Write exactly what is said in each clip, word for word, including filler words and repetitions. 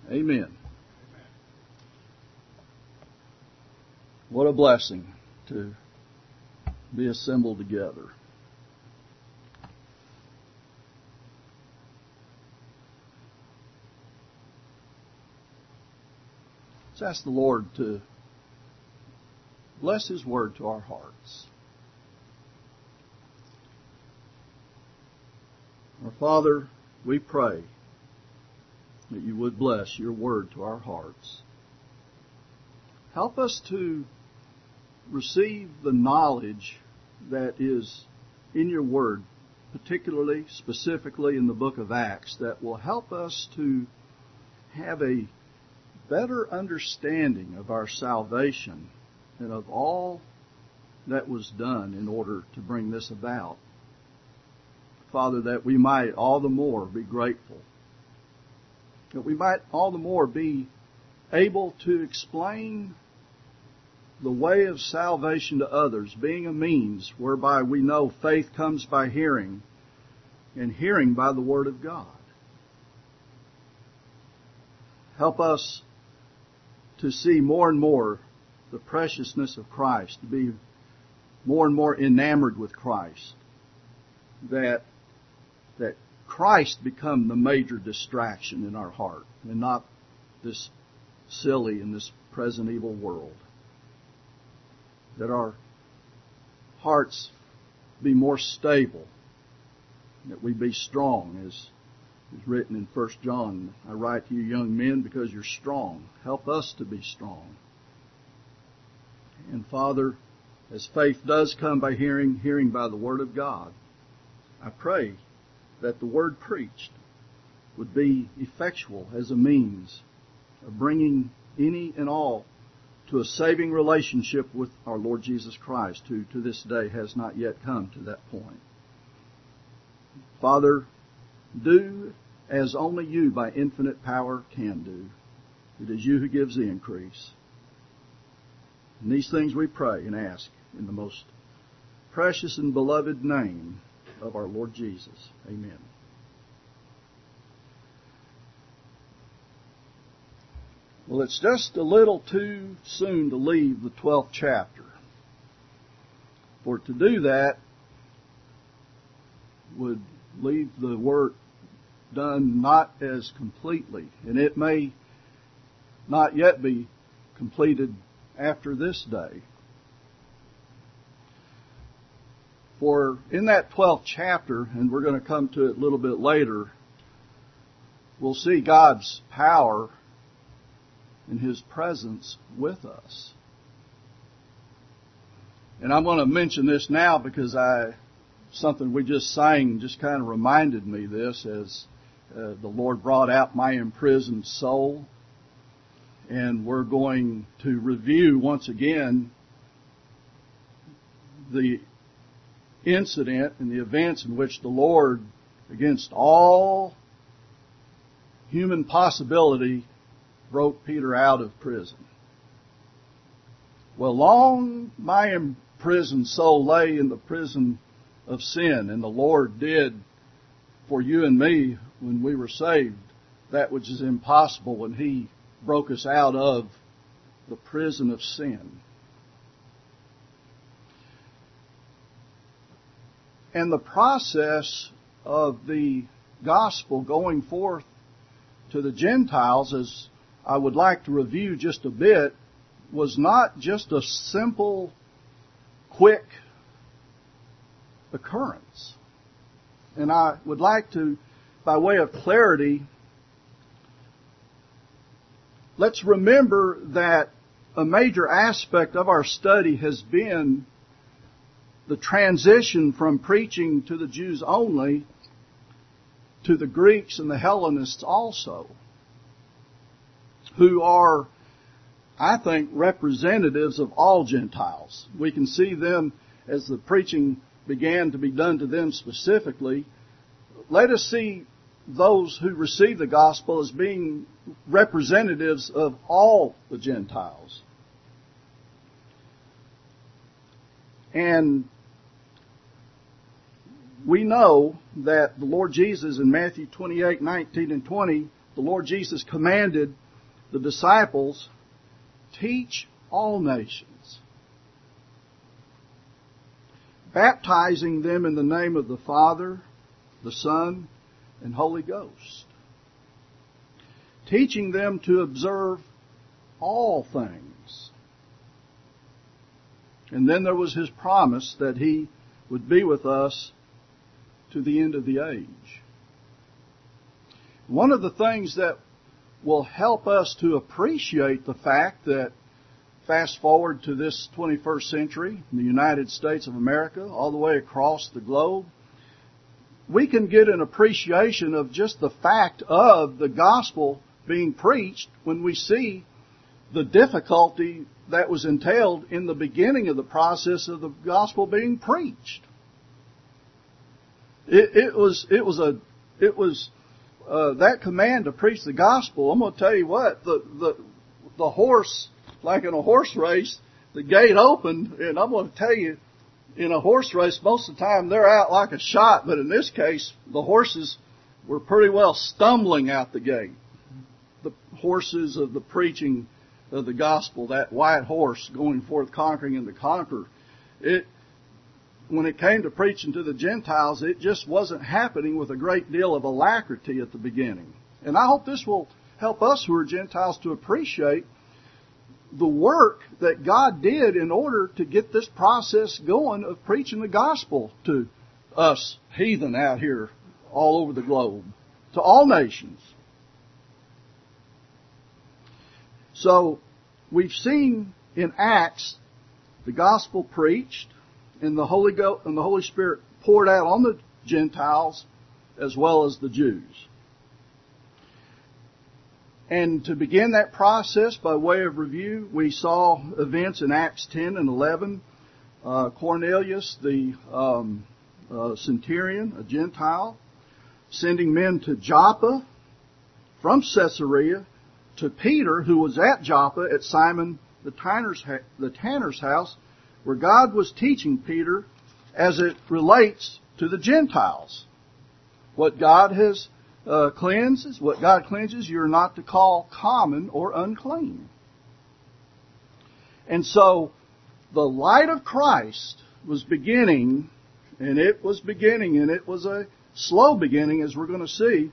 Amen. What a blessing to be assembled together. Let's ask the Lord to bless His Word to our hearts. Our Father, we pray that You would bless Your Word to our hearts. Help us to receive the knowledge that is in Your Word, particularly, specifically in the book of Acts, that will help us to have a better understanding of our salvation and of all that was done in order to bring this about. Father, that we might all the more be grateful, that we might all the more be able to explain the way of salvation to others, being a means whereby we know faith comes by hearing, and hearing by the Word of God. Help us to see more and more the preciousness of Christ, to be more and more enamored with Christ, that that Christ become the major distraction in our heart, and not this silly and this present evil world. That our hearts be more stable, that we be strong, as is written in First John. I write to you, young men, because you're strong. Help us to be strong. And Father, as faith does come by hearing, hearing by the Word of God, I pray that the Word preached would be effectual as a means of bringing any and all to a saving relationship with our Lord Jesus Christ, who to this day has not yet come to that point. Father, do as only You by infinite power can do. It is You who gives the increase. And these things we pray and ask in the most precious and beloved name of our Lord Jesus. Amen. Well, it's just a little too soon to leave the twelfth chapter. For to do that would leave the work done not as completely, and it may not yet be completed after this day. For in that twelfth chapter, and we're going to come to it a little bit later, we'll see God's power and His presence with us. And I'm going to mention this now because I something we just sang just kind of reminded me this as uh, the Lord brought out my imprisoned soul. And we're going to review once again the incident and the events in which the Lord, against all human possibility, broke Peter out of prison. Well, long my imprisoned soul lay in the prison of sin, and the Lord did for you and me when we were saved that which is impossible when He broke us out of the prison of sin. And the process of the gospel going forth to the Gentiles, as I would like to review just a bit, was not just a simple, quick occurrence. And I would like to, by way of clarity, let's remember that a major aspect of our study has been the transition from preaching to the Jews only to the Greeks and the Hellenists also, who are, I think, representatives of all Gentiles. We can see them as the preaching began to be done to them specifically. Let us see those who receive the gospel as being representatives of all the Gentiles. And we know that the Lord Jesus in Matthew twenty-eight, nineteen and twenty, the Lord Jesus commanded the disciples, teach all nations, baptizing them in the name of the Father, the Son, and Holy Ghost, teaching them to observe all things. And then there was His promise that He would be with us to the end of the age. One of the things that will help us to appreciate the fact that, fast forward to this twenty-first century, in the United States of America, all the way across the globe, we can get an appreciation of just the fact of the gospel being preached when we see the difficulty that was entailed in the beginning of the process of the gospel being preached. It, it was, it was a, it was, uh, that command to preach the gospel. I'm going to tell you what, the, the, the horse, like in a horse race, the gate opened, and I'm going to tell you, in a horse race, most of the time they're out like a shot, but in this case, the horses were pretty well stumbling out the gate. The horses of the preaching of the gospel, that white horse going forth conquering and to conquer. It, when it came to preaching to the Gentiles, it just wasn't happening with a great deal of alacrity at the beginning. And I hope this will help us who are Gentiles to appreciate the work that God did in order to get this process going of preaching the gospel to us heathen out here all over the globe, to all nations. So we've seen in Acts the gospel preached and the Holy Go- and the Holy Spirit poured out on the Gentiles as well as the Jews. And to begin that process, by way of review, we saw events in Acts ten and eleven. Uh, Cornelius, the um, uh, centurion, a Gentile, sending men to Joppa from Caesarea to Peter, who was at Joppa at Simon the tanner's, ha- the tanner's house, where God was teaching Peter as it relates to the Gentiles. What God has uh, cleanses, what God cleanses, you're not to call common or unclean. And so the light of Christ was beginning, and it was beginning, and it was a slow beginning, as we're going to see.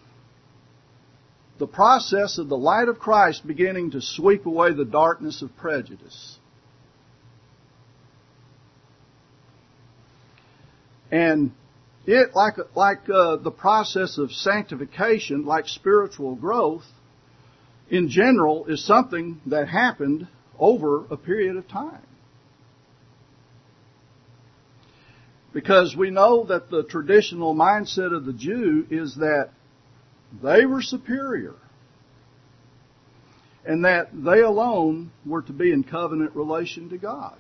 The process of the light of Christ beginning to sweep away the darkness of prejudice. And it, like like uh, the process of sanctification, like spiritual growth, in general, is something that happened over a period of time. Because we know that the traditional mindset of the Jew is that they were superior, and that they alone were to be in covenant relation to God.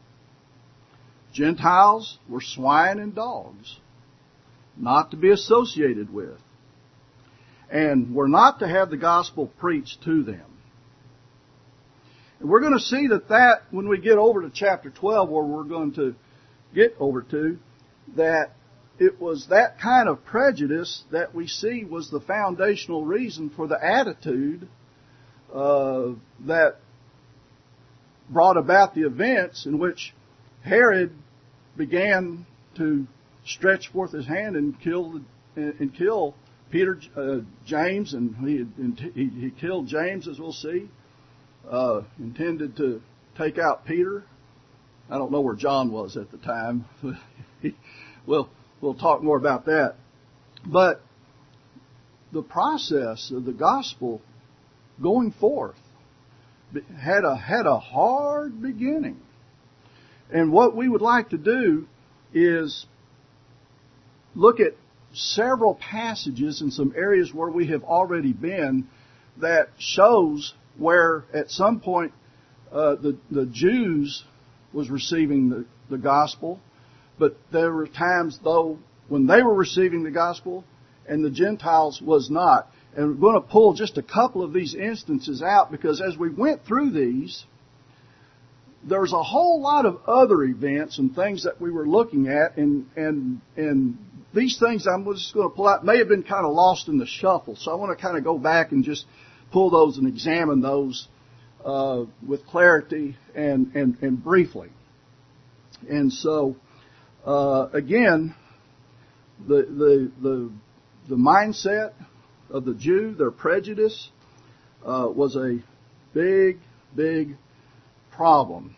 Gentiles were swine and dogs, not to be associated with, and were not to have the gospel preached to them. And we're going to see that that, when we get over to chapter twelve, where we're going to get over to, that it was that kind of prejudice that we see was the foundational reason for the attitude uh, that brought about the events in which Herod began to stretch forth his hand and kill and kill Peter, uh, James, and he, he he killed James, as we'll see. Uh, intended to take out Peter. I don't know where John was at the time. Well, we'll talk more about that. But the process of the gospel going forth had a had a hard beginning. And what we would like to do is look at several passages in some areas where we have already been that shows where at some point uh, the, the Jews was receiving the, the gospel, but there were times, though, when they were receiving the gospel and the Gentiles was not. And we're going to pull just a couple of these instances out because as we went through these, there's a whole lot of other events and things that we were looking at, and and and these things I'm just going to pull out may have been kind of lost in the shuffle. So I want to kind of go back and just pull those and examine those uh, with clarity and, and, and briefly. And so, uh, again, the, the, the, the mindset of the Jew, their prejudice, uh, was a big, big problem.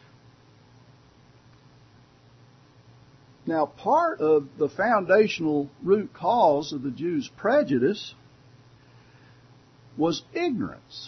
Now, part of the foundational root cause of the Jews' prejudice was ignorance.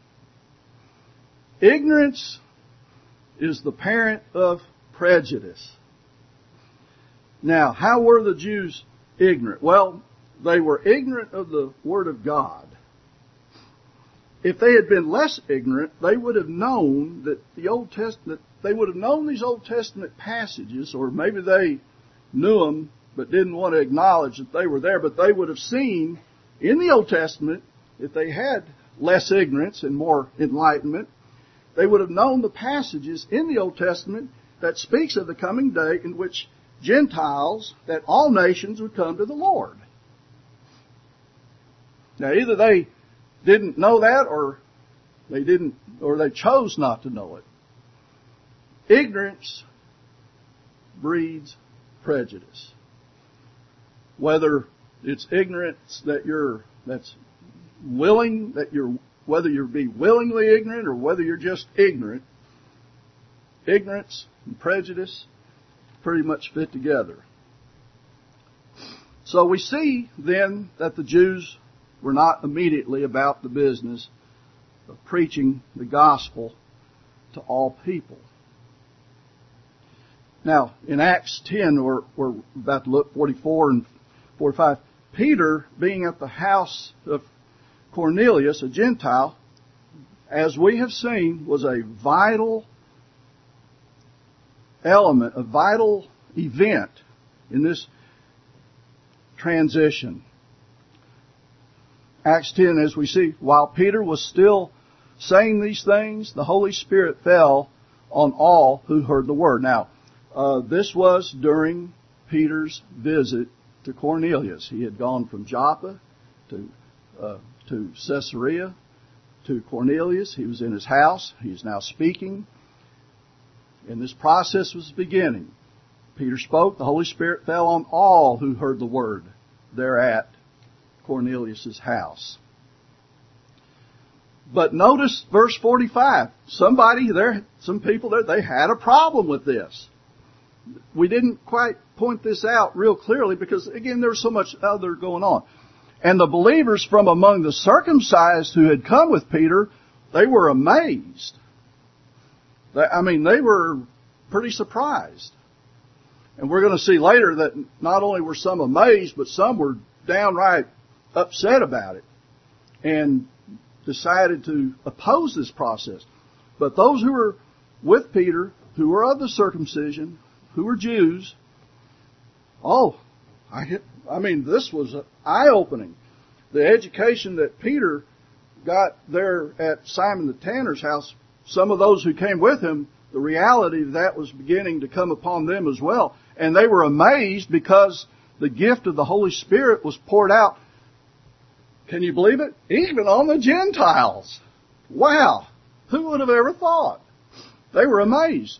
Ignorance is the parent of prejudice. Now, how were the Jews ignorant? Well, they were ignorant of the Word of God. If they had been less ignorant, they would have known that the Old Testament, they would have known these Old Testament passages, or maybe they knew them but didn't want to acknowledge that they were there, but they would have seen in the Old Testament, if they had less ignorance and more enlightenment, they would have known the passages in the Old Testament that speaks of the coming day in which Gentiles, that all nations would come to the Lord. Now, either they didn't know that, or they didn't, or they chose not to know it. Ignorance breeds prejudice. Whether it's ignorance that you're, that's willing, that you're, whether you're be willingly ignorant or whether you're just ignorant, ignorance and prejudice pretty much fit together. So we see then that the Jews were not immediately about the business of preaching the gospel to all people. Now, in Acts ten, we're, we're about to look forty-four and forty-five. Peter, being at the house of Cornelius, a Gentile, as we have seen, was a vital element, a vital event in this transition. Acts ten, as we see, while Peter was still saying these things, the Holy Spirit fell on all who heard the word. Now, uh, this was during Peter's visit to Cornelius. He had gone from Joppa to uh, to Caesarea to Cornelius. He was in his house. He's now speaking. And this process was beginning. Peter spoke. The Holy Spirit fell on all who heard the word there at Cornelius' house. But notice verse forty-five. Somebody there, some people there, they had a problem with this. We didn't quite point this out real clearly because, again, there was so much other going on. And the believers from among the circumcised who had come with Peter, they were amazed. They, I mean, they were pretty surprised. And we're going to see later that not only were some amazed, but some were downright upset about it and decided to oppose this process. But those who were with Peter, who were of the circumcision, who were Jews, oh, I hit, I mean, this was eye-opening. The education that Peter got there at Simon the Tanner's house, some of those who came with him, the reality of that was beginning to come upon them as well. And they were amazed because the gift of the Holy Spirit was poured out. Can you believe it? Even on the Gentiles. Wow. Who would have ever thought? They were amazed.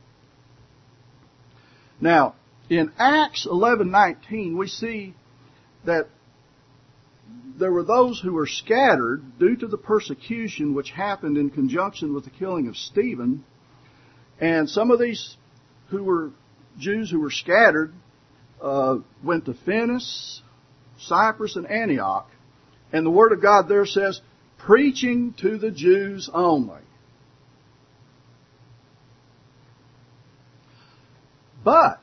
Now, in Acts eleven nineteen, we see that there were those who were scattered due to the persecution which happened in conjunction with the killing of Stephen. And some of these who were Jews who were scattered uh, went to Phoenix, Cyprus, and Antioch. And the Word of God there says, preaching to the Jews only. But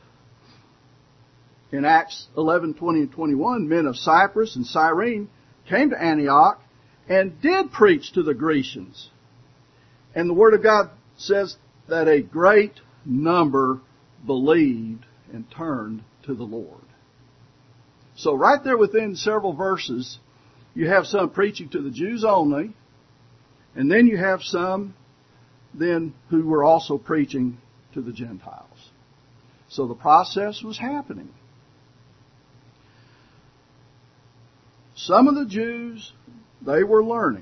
in Acts eleven, twenty, and twenty-one, men of Cyprus and Cyrene came to Antioch and did preach to the Grecians. And the Word of God says that a great number believed and turned to the Lord. So right there within several verses, you have some preaching to the Jews only, and then you have some then who were also preaching to the Gentiles. So the process was happening. some of the Jews, they were learning.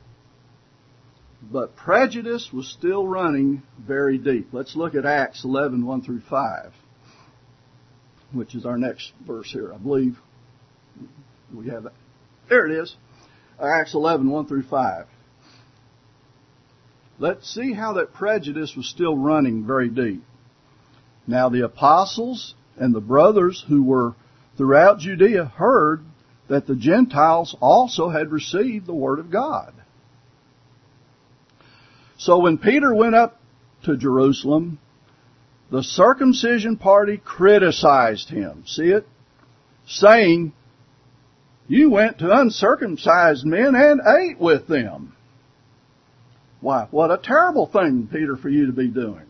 But prejudice was still running very deep. Let's look at Acts eleven, one through five, which is our next verse here, I believe. We have that. There it is. Acts eleven, one through five. Let's see how that prejudice was still running very deep. Now the apostles and the brothers who were throughout Judea heard that the Gentiles also had received the word of God. So when Peter went up to Jerusalem, the circumcision party criticized him. See it? Saying, "You went to uncircumcised men and ate with them." Why, what a terrible thing, Peter, for you to be doing.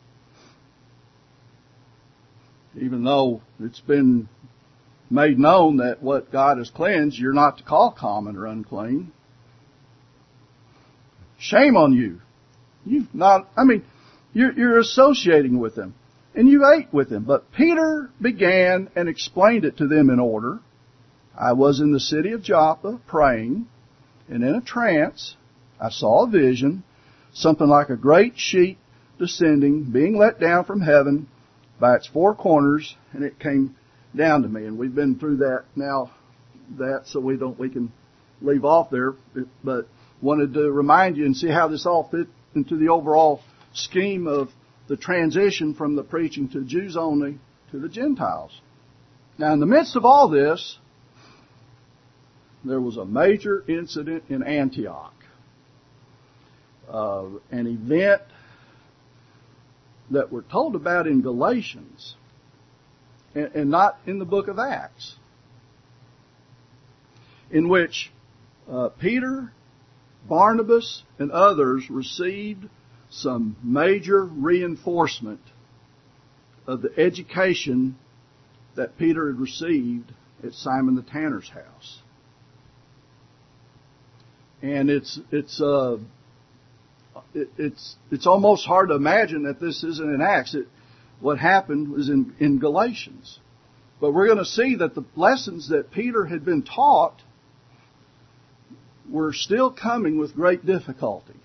Even though it's been made known that what God has cleansed, you're not to call common or unclean. Shame on you. You've not, I mean, you're, you're associating with them. And you ate with them. But Peter began and explained it to them in order. "I was in the city of Joppa praying, and in a trance I saw a vision, something like a great sheet descending, being let down from heaven by its four corners, and it came down to me." And we've been through that now, that so we don't we can leave off there. But wanted to remind you and see how this all fit into the overall scheme of the transition from the preaching to Jews only to the Gentiles. Now, in the midst of all this, there was a major incident in Antioch. Uh, an event that we're told about in Galatians and, and not in the book of Acts, in which uh, Peter, Barnabas, and others received some major reinforcement of the education that Peter had received at Simon the Tanner's house. And it's it's uh, it, it's it's almost hard to imagine that this isn't in Acts. It, what happened was in, in Galatians. But we're going to see that the lessons that Peter had been taught were still coming with great difficulty.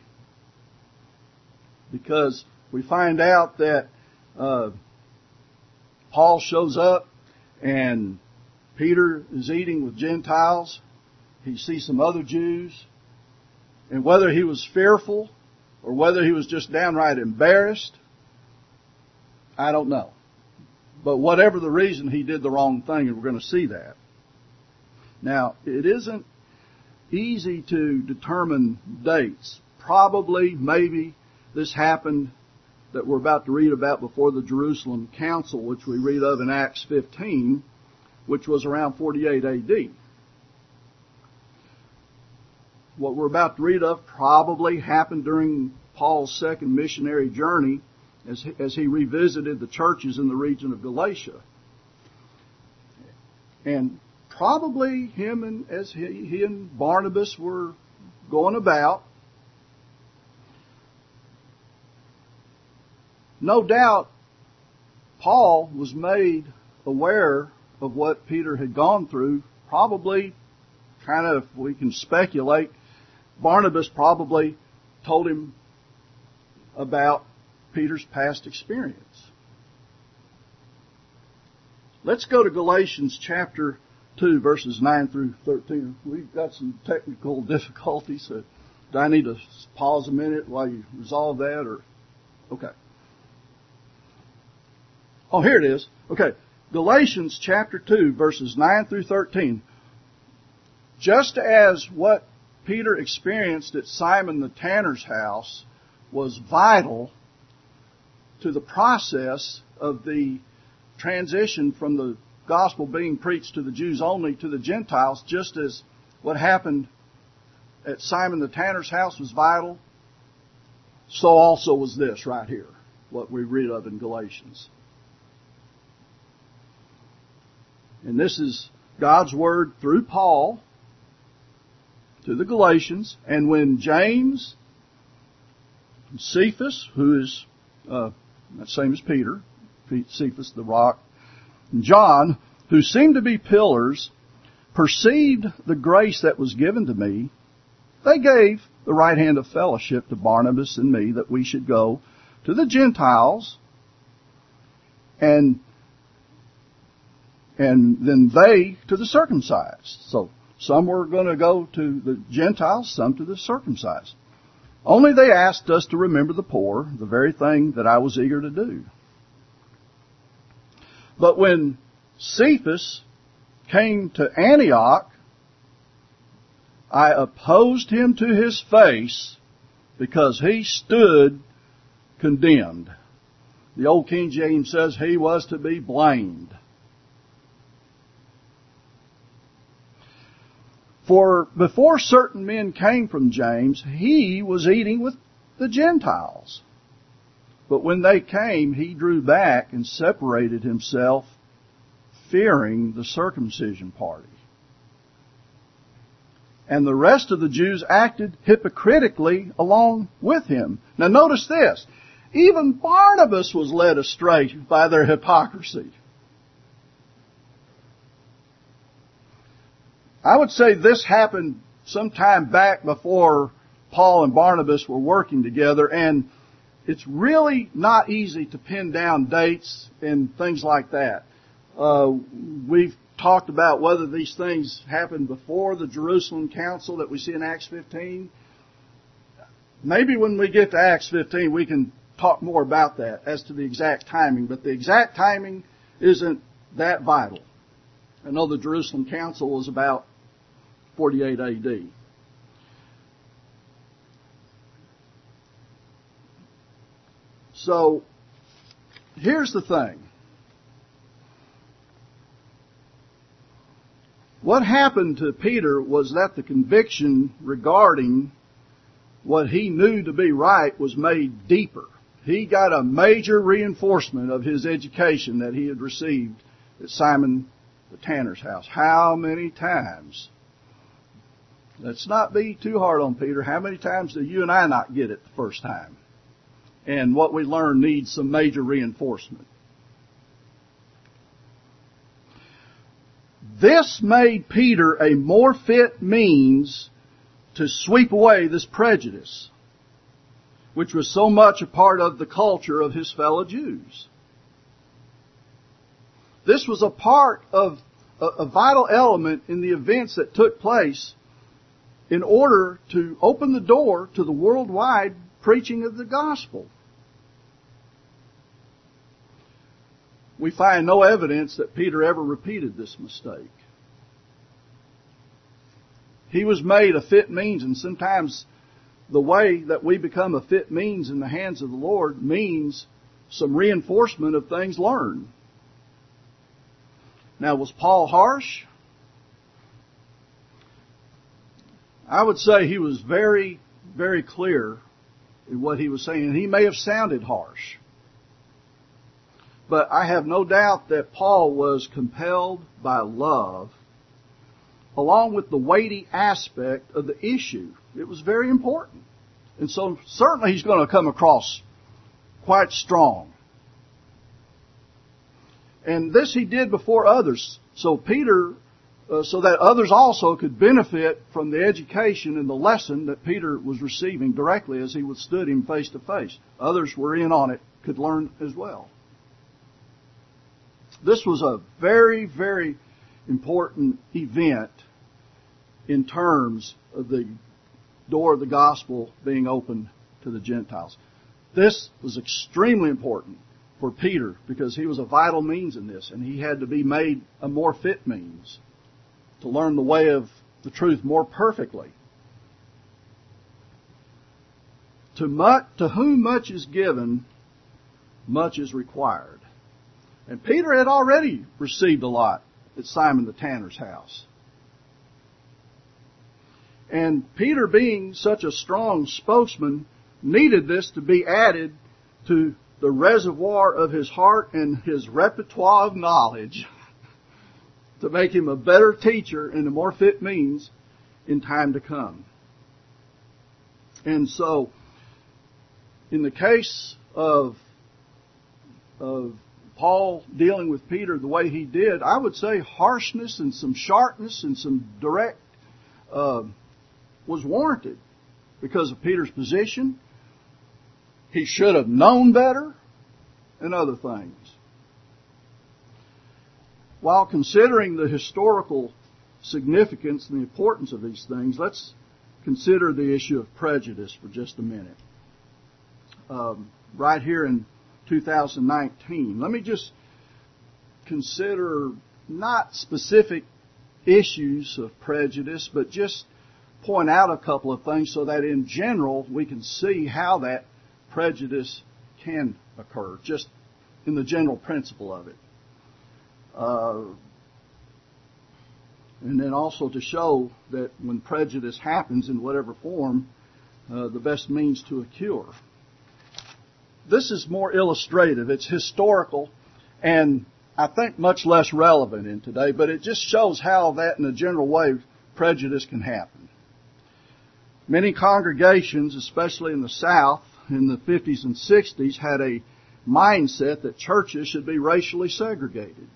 Because we find out that uh, Paul shows up and Peter is eating with Gentiles. He sees some other Jews. And whether he was fearful or whether he was just downright embarrassed, I don't know. But whatever the reason, he did the wrong thing, and we're going to see that. Now, it isn't easy to determine dates. Probably, maybe, this happened that we're about to read about before the Jerusalem Council, which we read of in Acts fifteen, which was around forty-eight A D. What we're about to read of probably happened during Paul's second missionary journey as he, as he revisited the churches in the region of Galatia. And probably him and as he, he and Barnabas were going about, no doubt Paul was made aware of what Peter had gone through. Probably, kind of, we can speculate, Barnabas probably told him about Peter's past experience. Let's go to Galatians chapter two, verses nine through thirteen. We've got some technical difficulties, so do I need to pause a minute while you resolve that? Or okay. Oh, here it is. Okay. Galatians chapter two, verses nine through thirteen. Just as what Peter experienced at Simon the Tanner's house was vital to the process of the transition from the gospel being preached to the Jews only to the Gentiles, just as what happened at Simon the Tanner's house was vital, so also was this right here, what we read of in Galatians. And this is God's word through Paul to the Galatians. And when James, Cephas, who is uh, the same as Peter, Cephas the rock, and John, who seemed to be pillars, perceived the grace that was given to me, they gave the right hand of fellowship to Barnabas and me that we should go to the Gentiles, and and then they to the circumcised. So some were going to go to the Gentiles, some to the circumcised. Only they asked us to remember the poor, the very thing that I was eager to do. But when Cephas came to Antioch, I opposed him to his face because he stood condemned. The old King James says he was to be blamed. For before certain men came from James, he was eating with the Gentiles. But when they came, he drew back and separated himself, fearing the circumcision party. And the rest of the Jews acted hypocritically along with him. Now notice this. Even Barnabas was led astray by their hypocrisy. I would say this happened sometime back before Paul and Barnabas were working together, and it's really not easy to pin down dates and things like that. Uh, we've talked about whether these things happened before the Jerusalem Council that we see in Acts fifteen. Maybe when we get to Acts fifteen, we can talk more about that as to the exact timing, but the exact timing isn't that vital. I know the Jerusalem Council was about forty-eight A D. So, here's the thing. What happened to Peter was that the conviction regarding what he knew to be right was made deeper. He got a major reinforcement of his education that he had received at Simon the Tanner's house. How many times? Let's not be too hard on Peter. How many times do you and I not get it the first time? And what we learn needs some major reinforcement. This made Peter a more fit means to sweep away this prejudice, which was so much a part of the culture of his fellow Jews. This was a part of a, a vital element in the events that took place in order to open the door to the worldwide preaching of the gospel. We find no evidence that Peter ever repeated this mistake. He was made a fit means, and sometimes the way that we become a fit means in the hands of the Lord means some reinforcement of things learned. Now, was Paul harsh? I would say he was very, very clear in what he was saying. He may have sounded harsh. But I have no doubt that Paul was compelled by love, along with the weighty aspect of the issue. It was very important. And so certainly he's going to come across quite strong. And this he did before others. So Peter, uh, so that others also could benefit from the education and the lesson that Peter was receiving directly as he withstood him face to face. Others were in on it, could learn as well. This was a very, very important event in terms of the door of the gospel being opened to the Gentiles. This was extremely important for Peter because he was a vital means in this, and he had to be made a more fit means to learn the way of the truth more perfectly. To, much, to whom much is given, much is required. And Peter had already received a lot at Simon the Tanner's house. And Peter, being such a strong spokesman, needed this to be added to the reservoir of his heart and his repertoire of knowledge to make him a better teacher and a more fit means in time to come. And so, in the case of, of Paul dealing with Peter the way he did, I would say harshness and some sharpness and some direct uh, was warranted because of Peter's position. He should have known better and other things. While considering the historical significance and the importance of these things, let's consider the issue of prejudice for just a minute. Um, right here in two thousand nineteen, let me just consider not specific issues of prejudice, but just point out a couple of things so that in general we can see how that prejudice can occur, just in the general principle of it. Uh, and then also to show that when prejudice happens in whatever form, uh, the best means to a cure. This is more illustrative. It's historical and I think much less relevant in today, but it just shows how that in a general way prejudice can happen. Many congregations, especially in the South, in the fifties and sixties, had a mindset that churches should be racially segregated.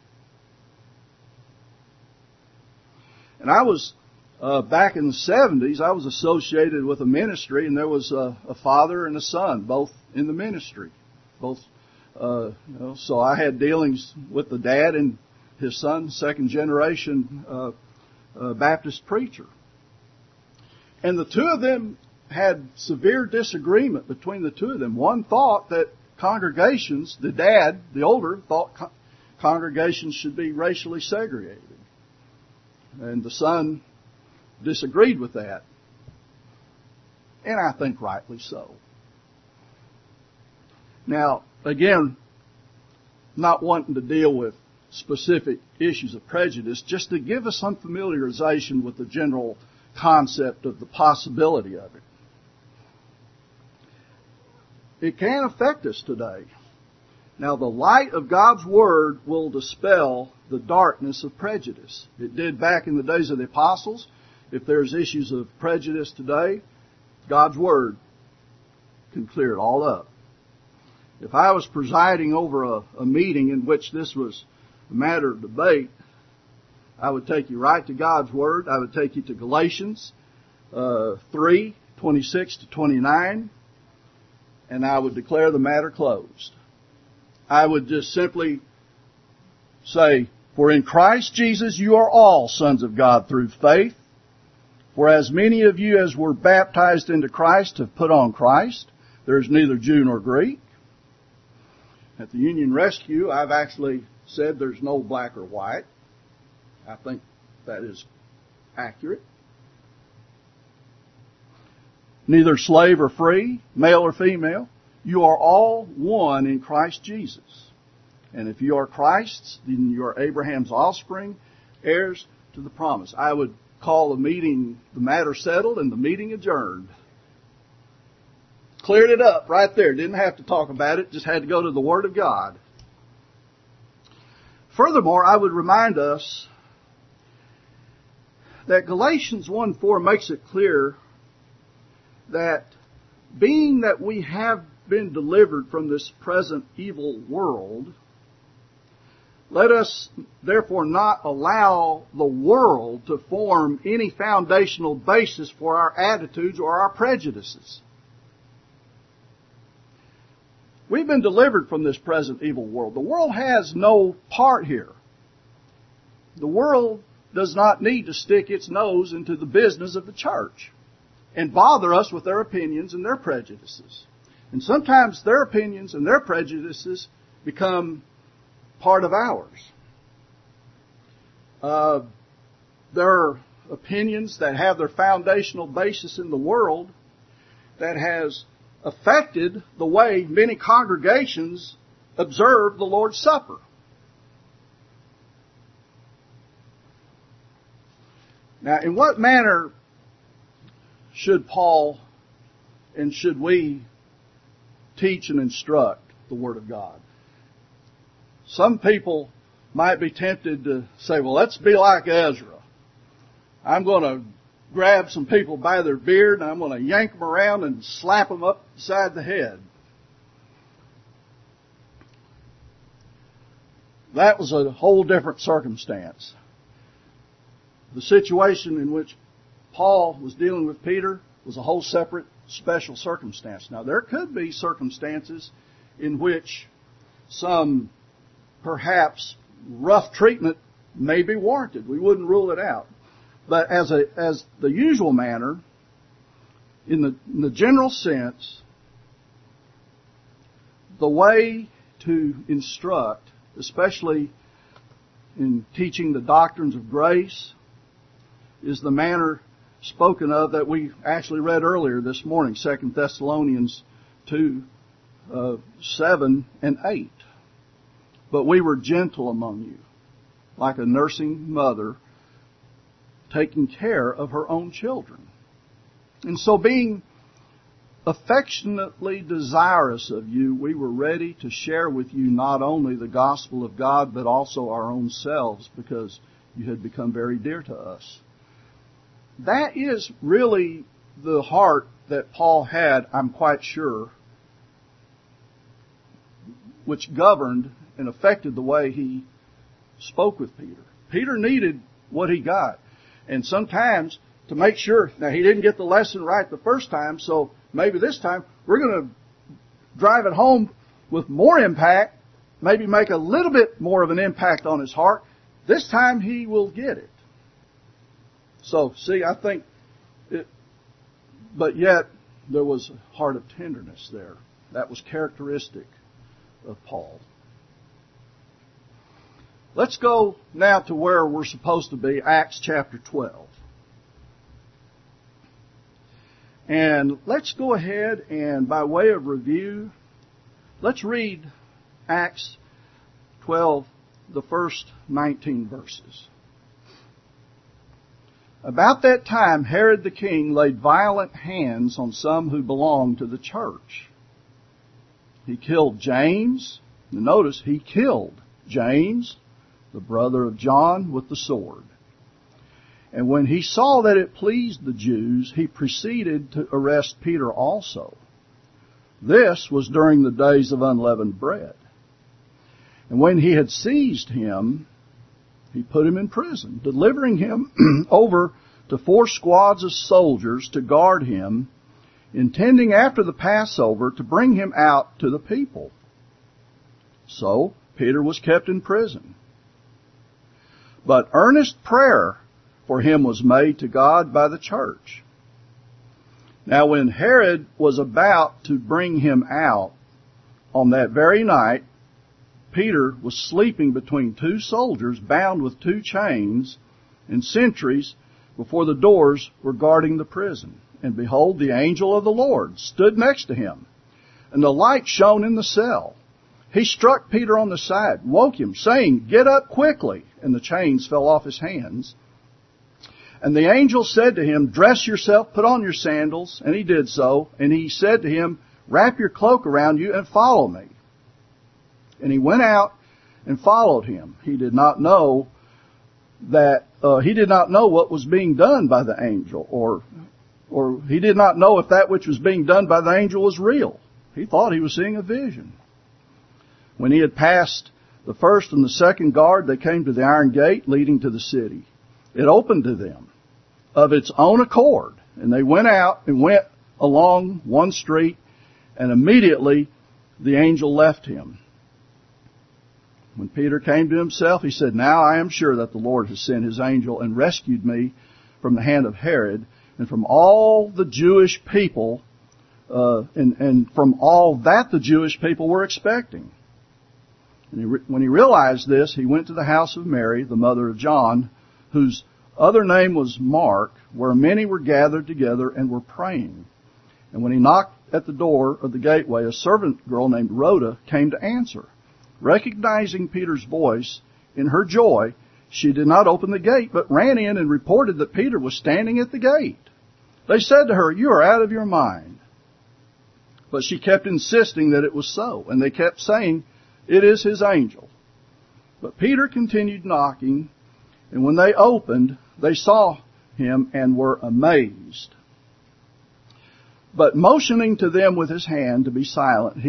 And I was, uh, back in the seventies, I was associated with a ministry, and there was a, a father and a son, both in the ministry. Both, uh, you know, so I had dealings with the dad and his son, second generation uh, uh, Baptist preacher. And the two of them had severe disagreement between the two of them. One thought that congregations, the dad, the older, thought co- congregations should be racially segregated. And the son disagreed with that. And I think rightly so. Now, again, not wanting to deal with specific issues of prejudice, just to give us some familiarization with the general concept of the possibility of it. It can affect us today. Now, the light of God's Word will dispel the darkness of prejudice. It did back in the days of the apostles. If there's issues of prejudice today, God's Word can clear it all up. If I was presiding over a, a meeting in which this was a matter of debate, I would take you right to God's Word. I would take you to Galatians uh, three, twenty-six to twenty-nine, and I would declare the matter closed. I would just simply say, for in Christ Jesus you are all sons of God through faith. For as many of you as were baptized into Christ have put on Christ. There is neither Jew nor Greek. At the Union Rescue, I've actually said there's no black or white. I think that is accurate. Neither slave or free, male or female. You are all one in Christ Jesus. And if you are Christ's, then you are Abraham's offspring, heirs to the promise. I would call the meeting, the matter settled, and the meeting adjourned. Cleared it up right there. Didn't have to talk about it. Just had to go to the Word of God. Furthermore, I would remind us that Galatians one four makes it clear that being that we have been delivered from this present evil world, let us therefore not allow the world to form any foundational basis for our attitudes or our prejudices. We've been delivered from this present evil world. The world has no part here. The world does not need to stick its nose into the business of the church and bother us with their opinions and their prejudices. And sometimes their opinions and their prejudices become part of ours. Uh, there are opinions that have their foundational basis in the world that has affected the way many congregations observe the Lord's Supper. Now, in what manner should Paul and should we teach and instruct the Word of God? Some people might be tempted to say, well, let's be like Ezra. I'm going to grab some people by their beard and I'm going to yank them around and slap them upside the head. that was a whole different circumstance. The situation in which Paul was dealing with Peter was a whole separate, special circumstance. Now, there could be circumstances in which some, perhaps, rough treatment may be warranted. We wouldn't rule it out. But as a as the usual manner, in the, in the general sense, the way to instruct, especially in teaching the doctrines of grace, is the manner spoken of that we actually read earlier this morning, Second Thessalonians two, uh, seven and eight. But we were gentle among you, like a nursing mother taking care of her own children. And so being affectionately desirous of you, we were ready to share with you not only the gospel of God, but also our own selves, because you had become very dear to us. That is really the heart that Paul had, I'm quite sure, which governed and affected the way he spoke with Peter. Peter needed what he got. And sometimes, to make sure, now he didn't get the lesson right the first time, so maybe this time we're going to drive it home with more impact, maybe make a little bit more of an impact on his heart. This time he will get it. So, see, I think, it, but yet there was a heart of tenderness there. That was characteristic of Paul. Let's go now to where we're supposed to be, Acts chapter twelve. And let's go ahead and, by way of review, let's read Acts twelve, the first nineteen verses. About that time, Herod the king laid violent hands on some who belonged to the church. He killed James. Notice, he killed James, the brother of John, with the sword. And when he saw that it pleased the Jews, he proceeded to arrest Peter also. This was during the days of unleavened bread. And when he had seized him, he put him in prison, delivering him over to four squads of soldiers to guard him, intending after the Passover to bring him out to the people. So Peter was kept in prison. But earnest prayer for him was made to God by the church. Now when Herod was about to bring him out, on that very night, Peter was sleeping between two soldiers bound with two chains, and sentries before the doors were guarding the prison. And behold, the angel of the Lord stood next to him, and the light shone in the cell. He struck Peter on the side, woke him, saying, "Get up quickly." And the chains fell off his hands. And the angel said to him, "Dress yourself, put on your sandals." And he did so. And he said to him, "Wrap your cloak around you and follow me." And he went out and followed him. He did not know that uh, he did not know what was being done by the angel, or or he did not know if that which was being done by the angel was real. He thought he was seeing a vision. When he had passed the first and the second guard, they came to the iron gate leading to the city. It opened to them of its own accord, and they went out and went along one street, and immediately the angel left him. When Peter came to himself, he said, "Now I am sure that the Lord has sent his angel and rescued me from the hand of Herod and from all the Jewish people, uh, and, and from all that the Jewish people were expecting." And he re- when he realized this, he went to the house of Mary, the mother of John, whose other name was Mark, where many were gathered together and were praying. And when he knocked at the door of the gateway, a servant girl named Rhoda came to answer. Recognizing Peter's voice, in her joy, she did not open the gate, but ran in and reported that Peter was standing at the gate. They said to her, "You are out of your mind." But she kept insisting that it was so, and they kept saying, "It is his angel." But Peter continued knocking, and when they opened, they saw him and were amazed. But motioning to them with his hand to be silent, he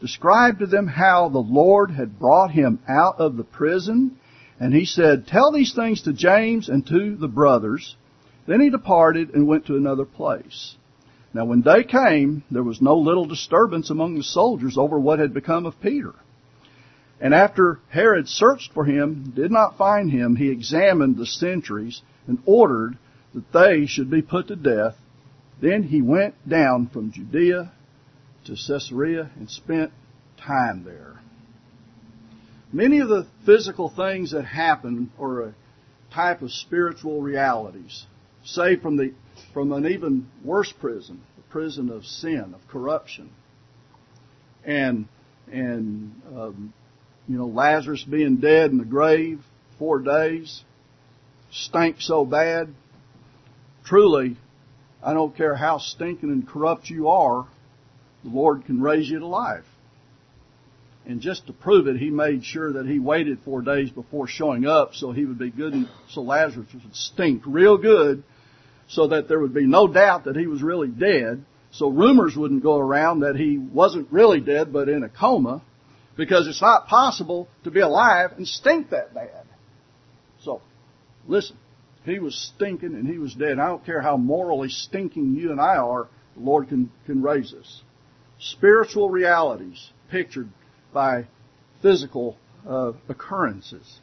described to them how the Lord had brought him out of the prison. And he said, "Tell these things to James and to the brothers." Then he departed and went to another place. Now when day came, there was no little disturbance among the soldiers over what had become of Peter. And after Herod searched for him, did not find him, he examined the sentries and ordered that they should be put to death. Then he went down from Judea to Caesarea and spent time there. Many of the physical things that happen are a type of spiritual realities, saved from the from an even worse prison, the prison of sin, of corruption, and and um, you know, Lazarus being dead in the grave four days, stank so bad. Truly, I don't care how stinking and corrupt you are, the Lord can raise you to life. And just to prove it, he made sure that he waited four days before showing up so he would be good, and so Lazarus would stink real good, so that there would be no doubt that he was really dead. So rumors wouldn't go around that he wasn't really dead but in a coma, because it's not possible to be alive and stink that bad. So, listen, he was stinking and he was dead. I don't care how morally stinking you and I are, the Lord can, can raise us. Spiritual realities pictured by physical uh, occurrences.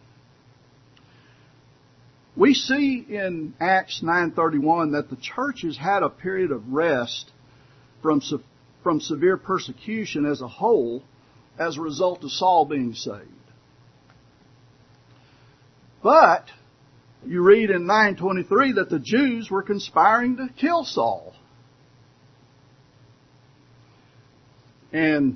We see in Acts nine thirty-one that the church has had a period of rest from from severe persecution as a whole as a result of Saul being saved. But you read in nine twenty-three that the Jews were conspiring to kill Saul. And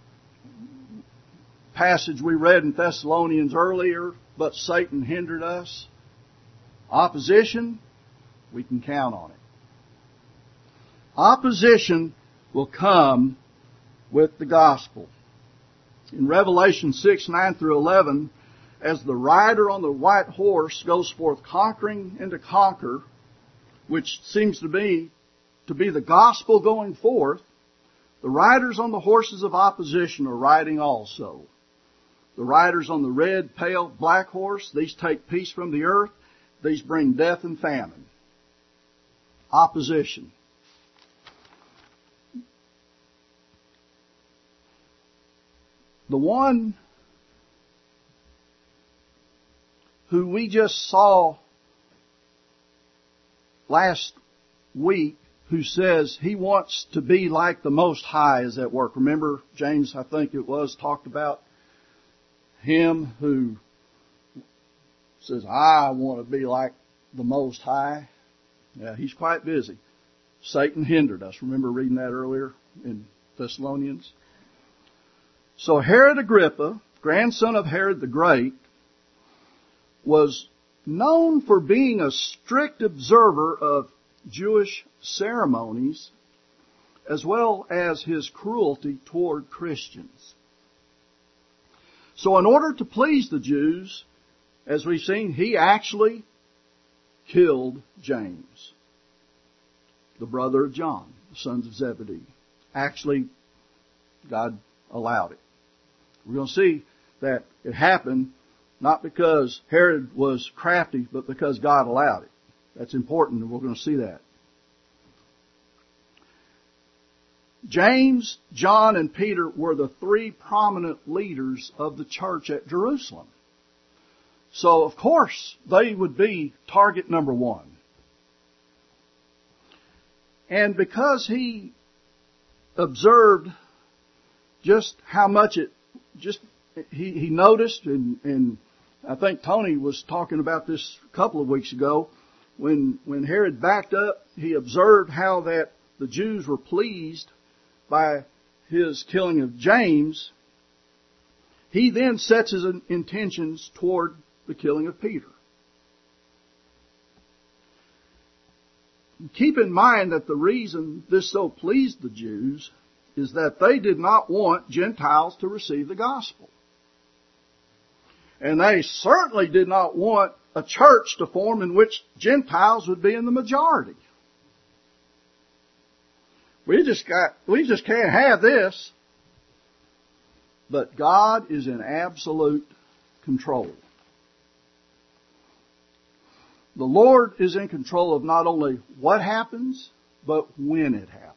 passage we read in Thessalonians earlier, but Satan hindered us. Opposition, we can count on it. Opposition will come with the gospel. In Revelation six, nine through eleven, as the rider on the white horse goes forth conquering and to conquer, which seems to be to be the gospel going forth, the riders on the horses of opposition are riding also. The riders on the red, pale, black horse, these take peace from the earth. These bring death and famine. Opposition. The one who we just saw last week, who says he wants to be like the Most High, is at work. Remember, James, I think it was, talked about him who says, I want to be like the Most High. Yeah, he's quite busy. Satan hindered us. Remember reading that earlier in Thessalonians? So Herod Agrippa, grandson of Herod the Great, was known for being a strict observer of Jewish ceremonies, as well as his cruelty toward Christians. So in order to please the Jews, as we've seen, he actually killed James, the brother of John, the sons of Zebedee. Actually, God allowed it. We're going to see that it happened not because Herod was crafty, but because God allowed it. That's important, and we're going to see that. James, John, and Peter were the three prominent leaders of the church at Jerusalem. So, of course, they would be target number one. And because he observed just how much it, just he, he noticed, and, and I think Tony was talking about this a couple of weeks ago, when, when Herod backed up, he observed how that the Jews were pleased by his killing of James. He then sets his intentions toward the killing of Peter. Keep in mind that the reason this so pleased the Jews is that they did not want Gentiles to receive the gospel. And they certainly did not want a church to form in which Gentiles would be in the majority. We just got, we just can't have this. But God is in absolute control. The Lord is in control of not only what happens, but when it happens.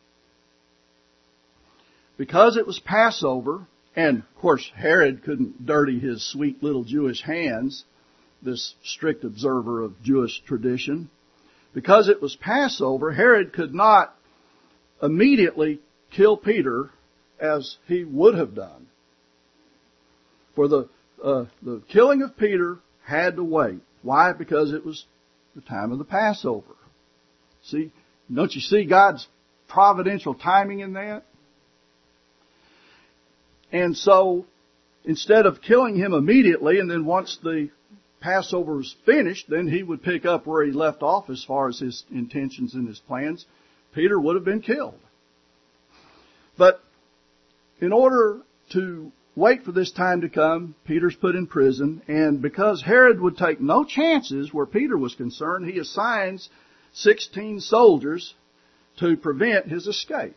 Because it was Passover, and of course Herod couldn't dirty his sweet little Jewish hands, this strict observer of Jewish tradition. Because it was Passover, Herod could not immediately kill Peter as he would have done. For the uh, the killing of Peter had to wait. Why? Because it was the time of the Passover. See, don't you see God's providential timing in that? And so, instead of killing him immediately, and then once the Passover was finished, then he would pick up where he left off as far as his intentions and his plans, Peter would have been killed. But in order to wait for this time to come, Peter's put in prison, and because Herod would take no chances where Peter was concerned, he assigns sixteen soldiers to prevent his escape.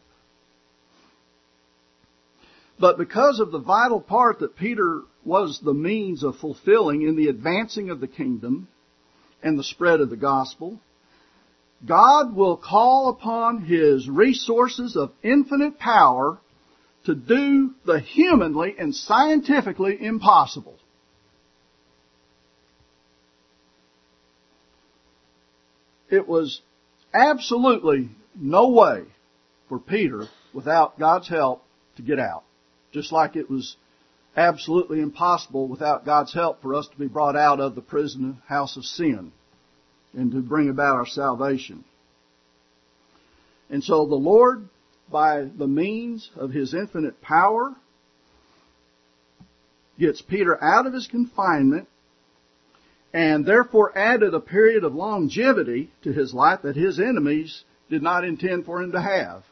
But because of the vital part that Peter was the means of fulfilling in the advancing of the kingdom and the spread of the gospel, God will call upon His resources of infinite power to do the humanly and scientifically impossible. It was absolutely no way for Peter, without God's help, to get out. Just like it was absolutely impossible without God's help for us to be brought out of the prison house of sin and to bring about our salvation. And so the Lord, by the means of His infinite power, gets Peter out of his confinement and therefore added a period of longevity to his life that his enemies did not intend for him to have.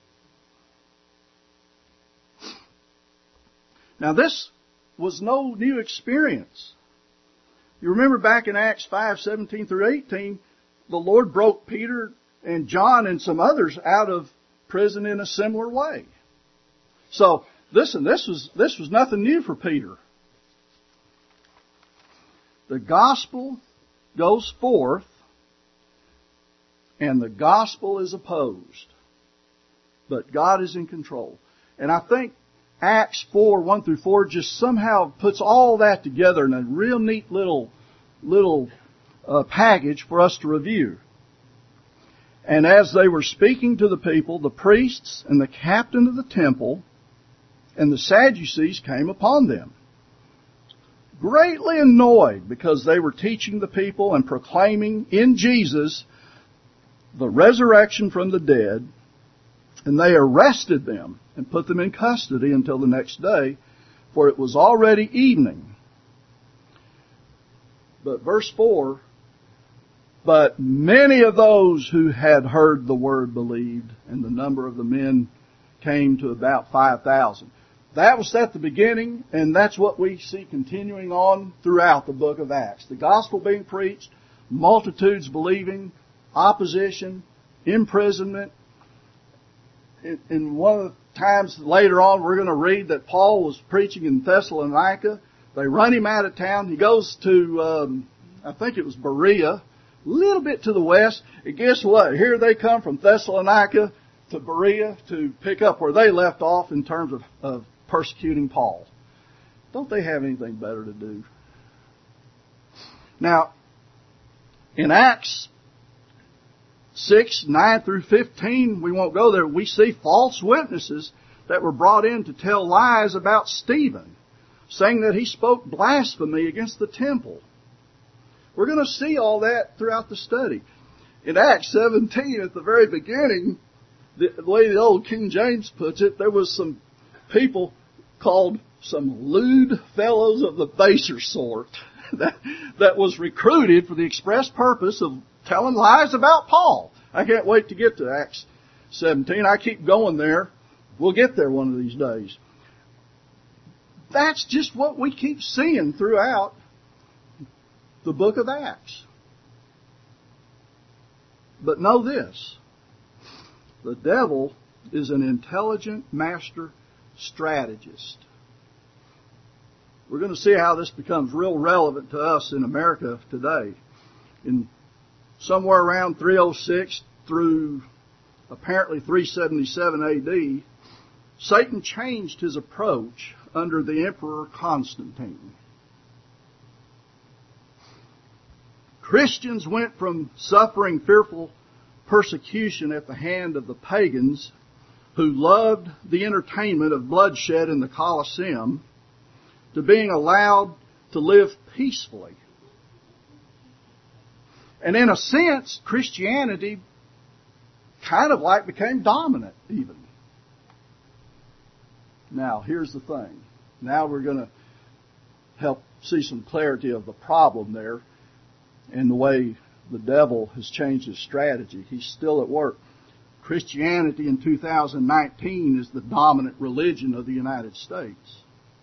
Now this was no new experience. You remember back in Acts five, seventeen through eighteen, the Lord broke Peter and John and some others out of prison in a similar way. So, listen, this was, this was nothing new for Peter. The gospel goes forth and the gospel is opposed. But God is in control. And I think Acts four, one through four just somehow puts all that together in a real neat little, little uh, package for us to review. And as they were speaking to the people, the priests and the captain of the temple and the Sadducees came upon them, greatly annoyed because they were teaching the people and proclaiming in Jesus the resurrection from the dead. And they arrested them and put them in custody until the next day, for it was already evening. But verse four, but many of those who had heard the word believed, and the number of the men came to about five thousand. That was at the beginning, and that's what we see continuing on throughout the book of Acts. The gospel being preached, multitudes believing, opposition, imprisonment. In one of the times later on, we're going to read that Paul was preaching in Thessalonica. They run him out of town. He goes to, um, I think it was Berea, a little bit to the west. And guess what? Here they come from Thessalonica to Berea to pick up where they left off in terms of, of persecuting Paul. Don't they have anything better to do? Now, in Acts six, nine through fifteen, we won't go there. We see false witnesses that were brought in to tell lies about Stephen, saying that he spoke blasphemy against the temple. We're going to see all that throughout the study. In Acts seventeen, at the very beginning, the way the old King James puts it, there was some people called some lewd fellows of the baser sort that, that was recruited for the express purpose of telling lies about Paul. I can't wait to get to Acts seventeen. I keep going there. We'll get there one of these days. That's just what we keep seeing throughout the book of Acts. But know this. The devil is an intelligent master strategist. we're going to see how this becomes real relevant to us in America today. In somewhere around three oh six through apparently three seventy-seven A D, Satan changed his approach under the Emperor Constantine. Christians went from suffering fearful persecution at the hand of the pagans who loved the entertainment of bloodshed in the Colosseum to being allowed to live peacefully. And in a sense, Christianity kind of like became dominant even. Now, here's the thing. Now we're going to help see some clarity of the problem there and the way the devil has changed his strategy. He's still at work. Christianity in two thousand nineteen is the dominant religion of the United States.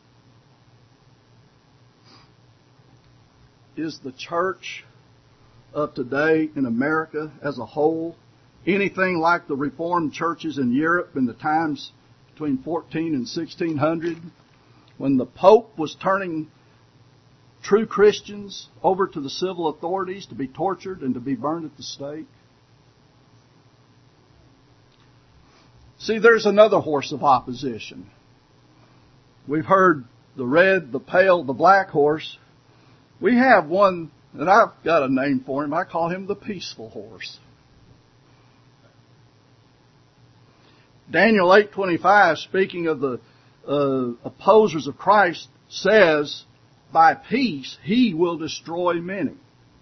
Is the church of today in America as a whole anything like the Reformed churches in Europe in the times between fourteen and sixteen hundred, when the Pope was turning true Christians over to the civil authorities to be tortured and to be burned at the stake? See, there's another horse of opposition. We've heard the red, the pale, the black horse. We have one, and I've got a name for him. I call him the peaceful horse. Daniel eight twenty-five, speaking of the uh, opposers of Christ, says, by peace he will destroy many.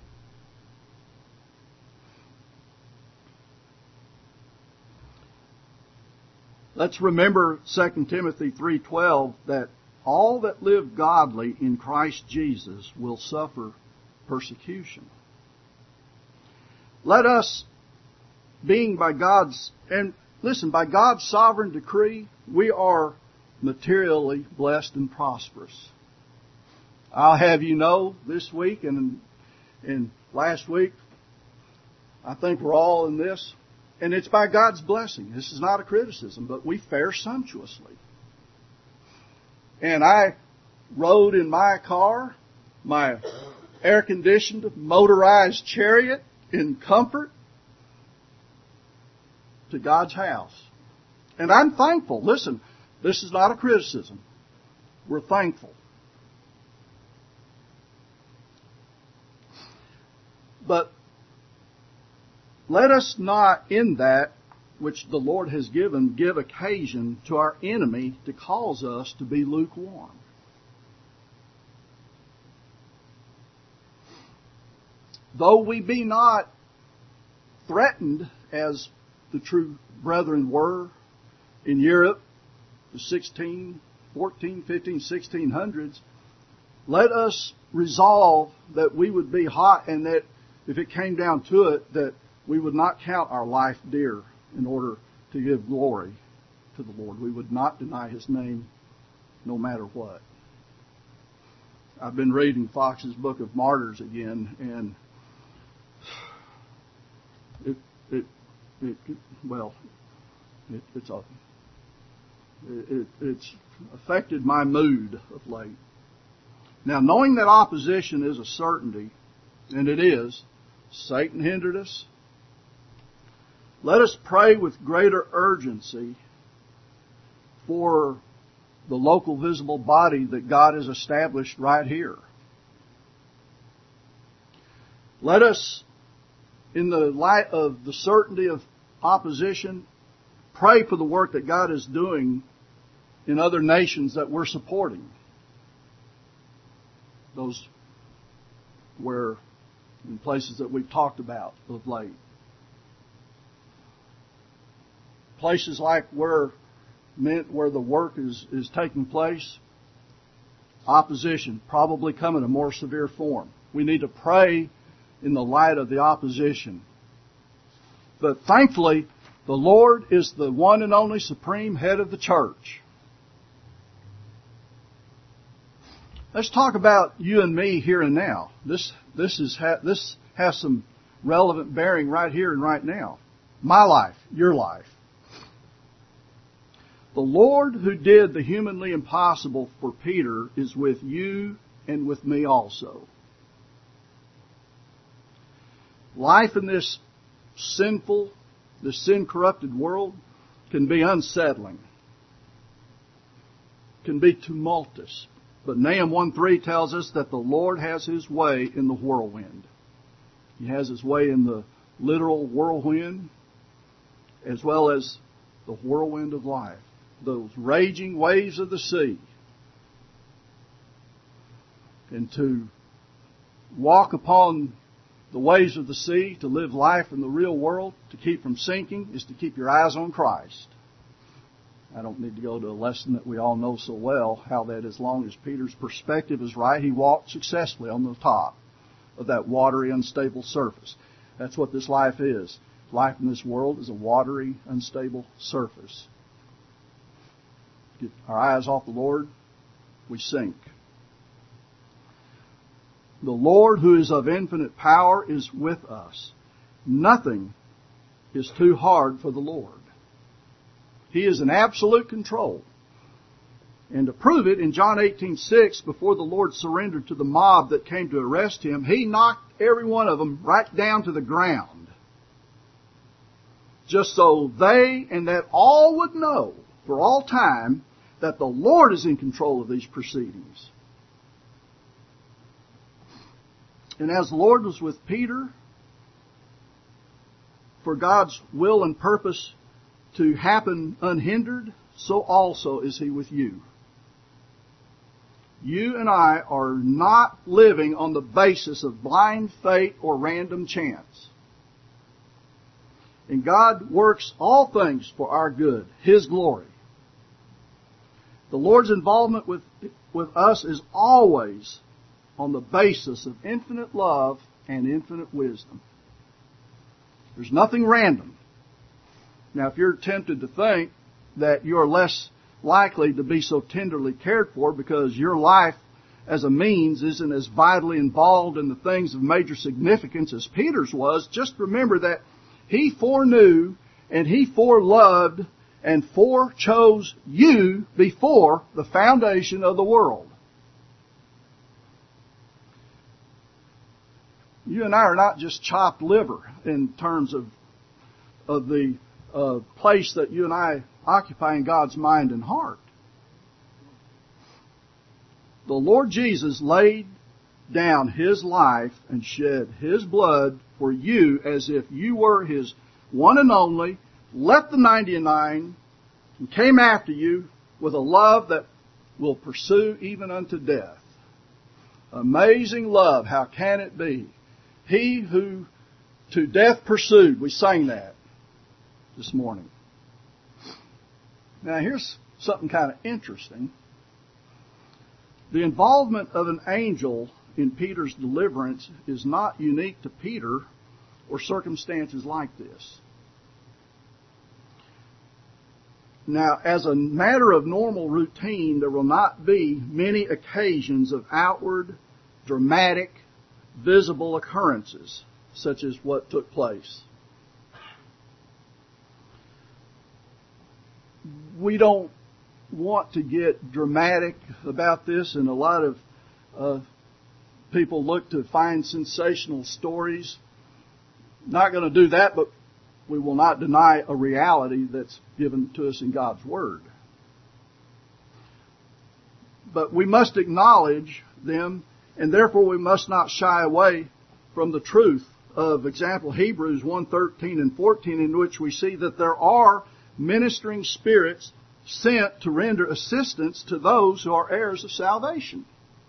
Let's remember Second Timothy three twelve, that all that live godly in Christ Jesus will suffer persecution. Let us, being by God's, and listen, by God's sovereign decree, we are materially blessed and prosperous. I'll have you know this week and, and last week, I think we're all in this, and it's by God's blessing. This is not a criticism, but we fare sumptuously. And I rode in my car, my air-conditioned, motorized chariot in comfort to God's house. And I'm thankful. Listen, this is not a criticism. We're thankful. But let us not, in that which the Lord has given, give occasion to our enemy to cause us to be lukewarm. Though we be not threatened as the true brethren were in Europe, the sixteen, fourteen, fifteen, sixteen hundreds, let us resolve that we would be hot, and that if it came down to it, that we would not count our life dear in order to give glory to the Lord. We would not deny His name no matter what. I've been reading Fox's Book of Martyrs again, and it, it, it, it well, it, it's a, it, it's affected my mood of late. Now, knowing that opposition is a certainty, and it is, Satan hindered us. Let us pray with greater urgency for the local visible body that God has established right here. Let us, in the light of the certainty of opposition, pray for the work that God is doing in other nations that we're supporting. Those where, in places that we've talked about of late. Places like where where the work is, is taking place, opposition probably come in a more severe form. We need to pray in the light of the opposition. But thankfully, the Lord is the one and only supreme head of the church. Let's talk about you and me here and now. This this is ha- this has some relevant bearing right here and right now. My life, your life. The Lord who did the humanly impossible for Peter is with you and with me also. Life in this sinful, this sin-corrupted world can be unsettling, can be tumultuous. But Nahum one three tells us that the Lord has His way in the whirlwind. He has His way in the literal whirlwind as well as the whirlwind of life, those raging waves of the sea. And to walk upon the waves of the sea, to live life in the real world, to keep from sinking, is to keep your eyes on Christ. I don't need to go to a lesson that we all know so well, how that as long as Peter's perspective is right, he walked successfully on the top of that watery, unstable surface. That's what this life is. Life in this world is a watery, unstable surface. Get our eyes off the Lord, we sink. The Lord, who is of infinite power, is with us. Nothing is too hard for the Lord. He is in absolute control. And to prove it, in John eighteen six, before the Lord surrendered to the mob that came to arrest Him, He knocked every one of them right down to the ground. Just so they and that all would know for all time that the Lord is in control of these proceedings. And as the Lord was with Peter, for God's will and purpose to happen unhindered, so also is He with you. You and I are not living on the basis of blind fate or random chance. And God works all things for our good, His glory. The Lord's involvement with, with us is always on the basis of infinite love and infinite wisdom. There's nothing random. Now, if you're tempted to think that you're less likely to be so tenderly cared for because your life as a means isn't as vitally involved in the things of major significance as Peter's was, just remember that He foreknew and He foreloved and forechose you before the foundation of the world. You and I are not just chopped liver in terms of of the uh, place that you and I occupy in God's mind and heart. The Lord Jesus laid down His life and shed His blood for you as if you were His one and only, left the ninety-nine, and came after you with a love that will pursue even unto death. Amazing love, how can it be? He who to death pursued. We sang that this morning. Now here's something kind of interesting. The involvement of an angel in Peter's deliverance is not unique to Peter or circumstances like this. Now, as a matter of normal routine, there will not be many occasions of outward, dramatic, visible occurrences, such as what took place. We don't want to get dramatic about this, and a lot of uh, people look to find sensational stories. Not going to do that, but we will not deny a reality that's given to us in God's Word. But we must acknowledge them, and therefore we must not shy away from the truth of, example, Hebrews one thirteen and fourteen, in which we see that there are ministering spirits sent to render assistance to those who are heirs of salvation.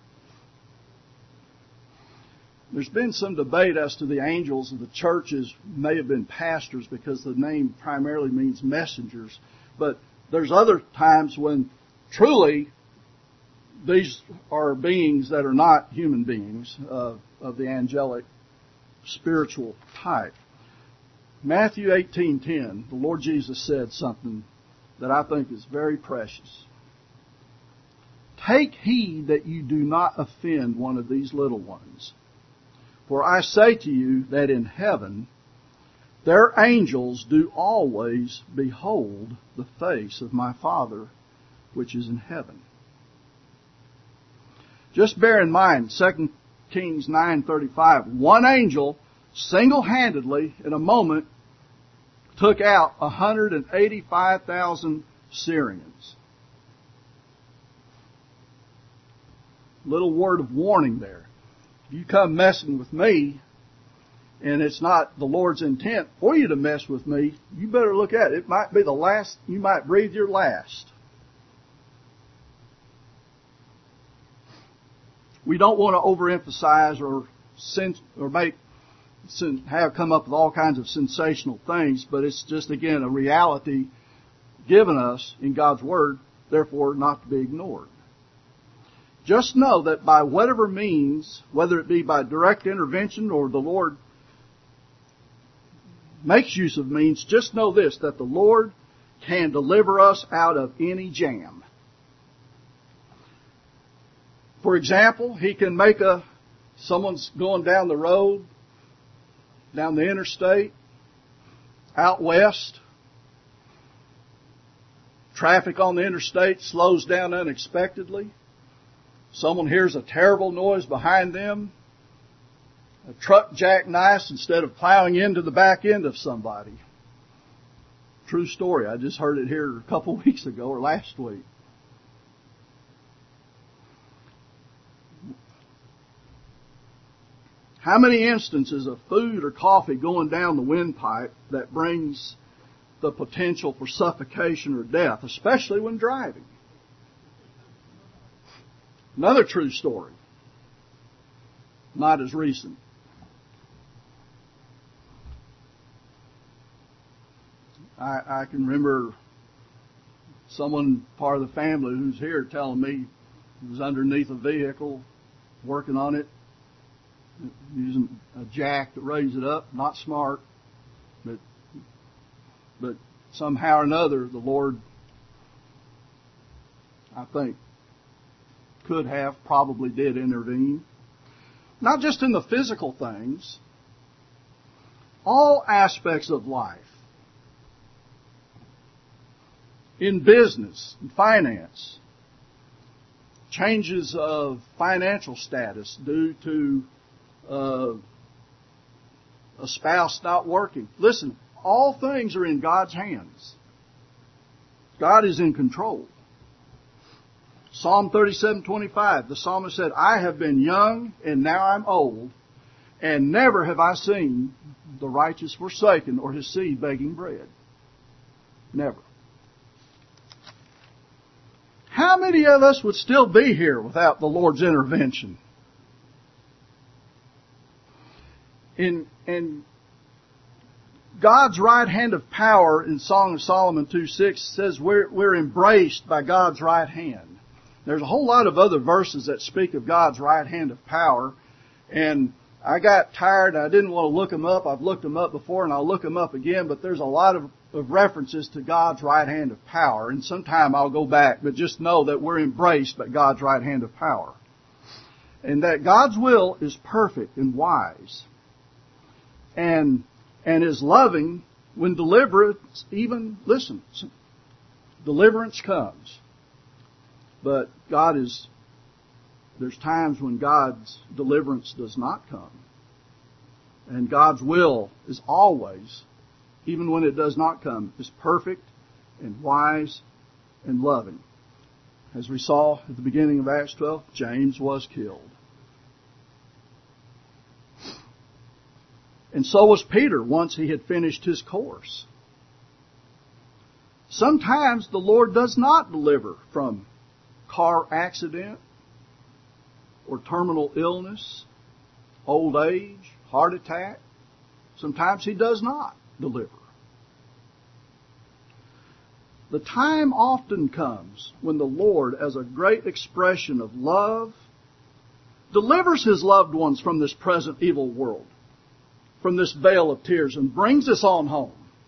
There's been some debate as to the angels of the churches may have been pastors because the name primarily means messengers. But there's other times when truly these are beings that are not human beings uh, of the angelic spiritual type. Matthew eighteen ten, the Lord Jesus said something that I think is very precious. Take heed that you do not offend one of these little ones. For I say to you that in heaven their angels do always behold the face of my Father which is in heaven. Just bear in mind, Second Kings nine thirty-five, one angel single-handedly, in a moment, took out one hundred eighty-five thousand Syrians. Little word of warning there. If you come messing with me, and it's not the Lord's intent for you to mess with me, you better look at it. It might be the last, you might breathe your last. We don't want to overemphasize or sens- or make have come up with all kinds of sensational things, but it's just, again, a reality given us in God's Word, therefore not to be ignored. Just know that by whatever means, whether it be by direct intervention or the Lord makes use of means, just know this, that the Lord can deliver us out of any jam. For example, He can make a, someone's going down the road, down the interstate, out west. Traffic on the interstate slows down unexpectedly. Someone hears a terrible noise behind them. A truck jackknifes instead of plowing into the back end of somebody. True story. I just heard it here a couple weeks ago or last week. How many instances of food or coffee going down the windpipe that brings the potential for suffocation or death, especially when driving? Another true story. Not as recent. I, I can remember someone, part of the family who's here, telling me he was underneath a vehicle, working on it, using a jack to raise it up. Not smart, but but somehow or another the Lord, I think, could have, probably did intervene. Not just in the physical things, all aspects of life. In business and finance, changes of financial status due to uh, a spouse not working. Listen, all things are in God's hands. God is in control. Psalm thirty-seven twenty-five, the psalmist said, I have been young and now I'm old, and never have I seen the righteous forsaken or his seed begging bread. Never. How many of us would still be here without the Lord's intervention? In, in God's right hand of power in Song of Solomon two six says we're, we're embraced by God's right hand. There's a whole lot of other verses that speak of God's right hand of power, and I got tired. I didn't want to look them up. I've looked them up before, and I'll look them up again, but there's a lot of, of references to God's right hand of power, and sometime I'll go back, but just know that we're embraced by God's right hand of power, and that God's will is perfect and wise, and and is loving when deliverance, even, listen, deliverance comes. But God is, there's times when God's deliverance does not come. And God's will is always, even when it does not come, is perfect and wise and loving. As we saw at the beginning of Acts twelve, James was killed. And so was Peter once he had finished his course. Sometimes the Lord does not deliver from car accident or terminal illness, old age, heart attack. Sometimes He does not deliver. The time often comes when the Lord, as a great expression of love, delivers His loved ones from this present evil world, from this vale of tears, and brings us on home.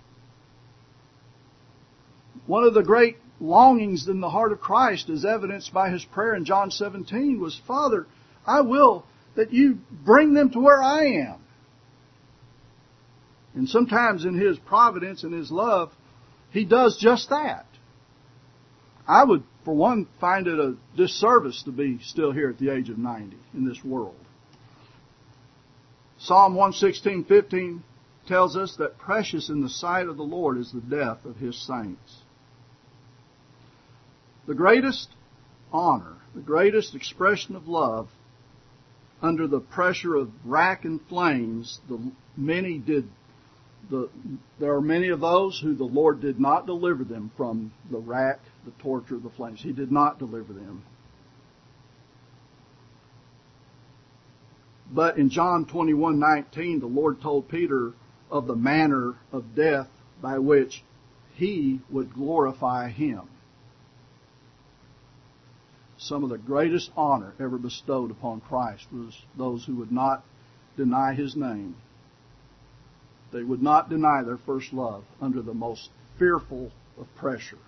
One of the great longings in the heart of Christ, as evidenced by His prayer in John seventeen, was, Father, I will that You bring them to where I am. And sometimes in His providence and His love, He does just that. I would, for one, find it a disservice to be still here at the age of ninety in this world. Psalm one sixteen fifteen tells us that precious in the sight of the Lord is the death of His saints. The greatest honor, the greatest expression of love, under the pressure of rack and flames, the many did. The, there are many of those who the Lord did not deliver them from the rack, the torture, the flames. He did not deliver them. But in John twenty-one nineteen, the Lord told Peter of the manner of death by which He would glorify Him. Some of the greatest honor ever bestowed upon Christ was those who would not deny His name. They would not deny their first love under the most fearful of pressure.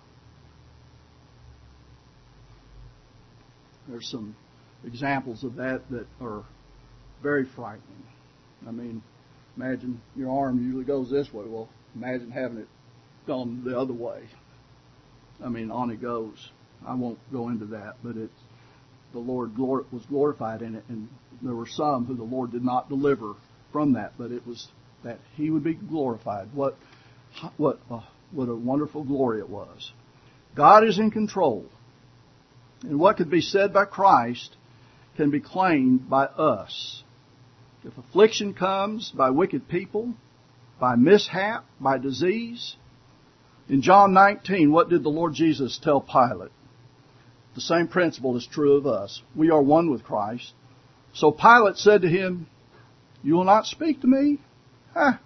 There's some examples of that that are very frightening. I mean, imagine your arm usually goes this way. Well, imagine having it gone the other way. I mean, on it goes. I won't go into that, but it's the Lord glor- was glorified in it, and there were some who the Lord did not deliver from that, but it was that He would be glorified. What, what, uh, what a wonderful glory it was. God is in control, and what could be said by Christ can be claimed by us. If affliction comes by wicked people, by mishap, by disease, in John nineteen, what did the Lord Jesus tell Pilate? The same principle is true of us. We are one with Christ. So Pilate said to Him, "You will not speak to me? Huh.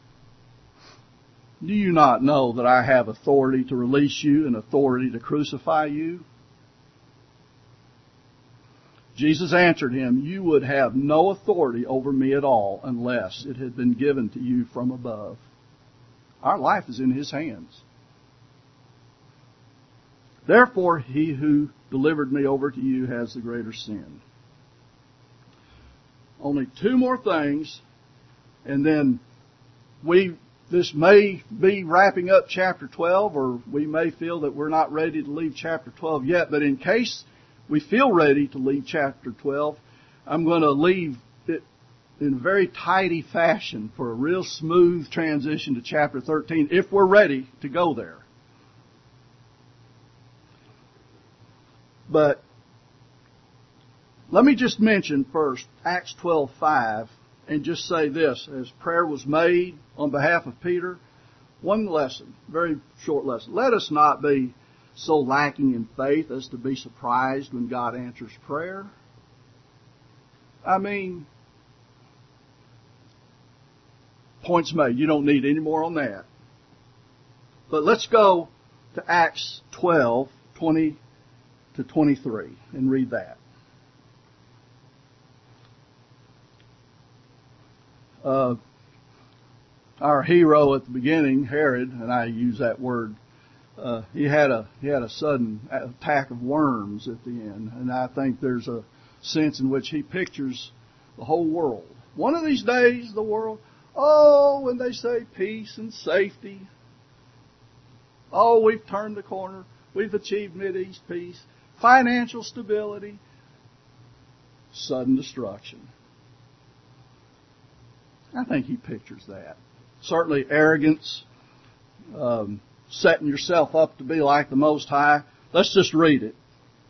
Do you not know that I have authority to release you and authority to crucify you?" Jesus answered him, "You would have no authority over me at all unless it had been given to you from above." Our life is in His hands. Therefore, He who delivered me over to you has the greater sin. Only two more things, and then we, this may be wrapping up chapter twelve, or we may feel that we're not ready to leave chapter twelve yet, but in case we feel ready to leave chapter twelve, I'm going to leave it in a very tidy fashion for a real smooth transition to chapter thirteen, if we're ready to go there. But let me just mention first Acts twelve five, and just say this, as prayer was made on behalf of Peter, one lesson, very short lesson. Let us not be so lacking in faith as to be surprised when God answers prayer. I mean, points made. You don't need any more on that. But let's go to Acts twelve, twenty to twenty-three, and read that. Uh, our hero at the beginning, Herod, and I use that word, uh, he had a he had a sudden attack of worms at the end, and I think there's a sense in which he pictures the whole world. One of these days, the world, oh, when they say peace and safety, oh, we've turned the corner, we've achieved Mideast peace, financial stability, sudden destruction. I think he pictures that. Certainly arrogance, um, setting yourself up to be like the Most High. Let's just read it.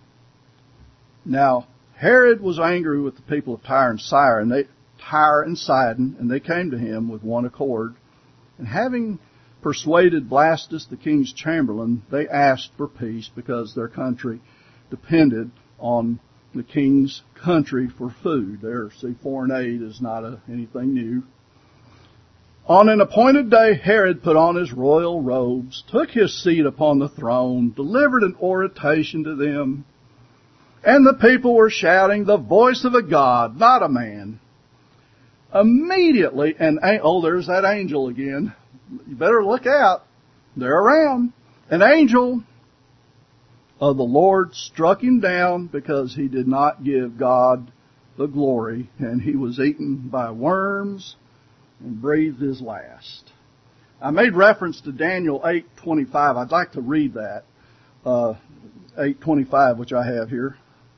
Now, Herod was angry with the people of Tyre and Sidon, and they, Tyre and Sidon, and they came to him with one accord. And having persuaded Blastus, the king's chamberlain, they asked for peace because their country depended on the king's country for food. There, see, foreign aid is not a, anything new. On an appointed day, Herod put on his royal robes, took his seat upon the throne, delivered an oration to them, and the people were shouting, "The voice of a God, not a man." Immediately, and oh, there's that angel again. You better look out. They're around. An angel of the Lord struck him down because he did not give God the glory, and he was eaten by worms and breathed his last. I made reference to Daniel eight twenty-five. I'd like to read that. Uh, eight twenty-five, which I have here.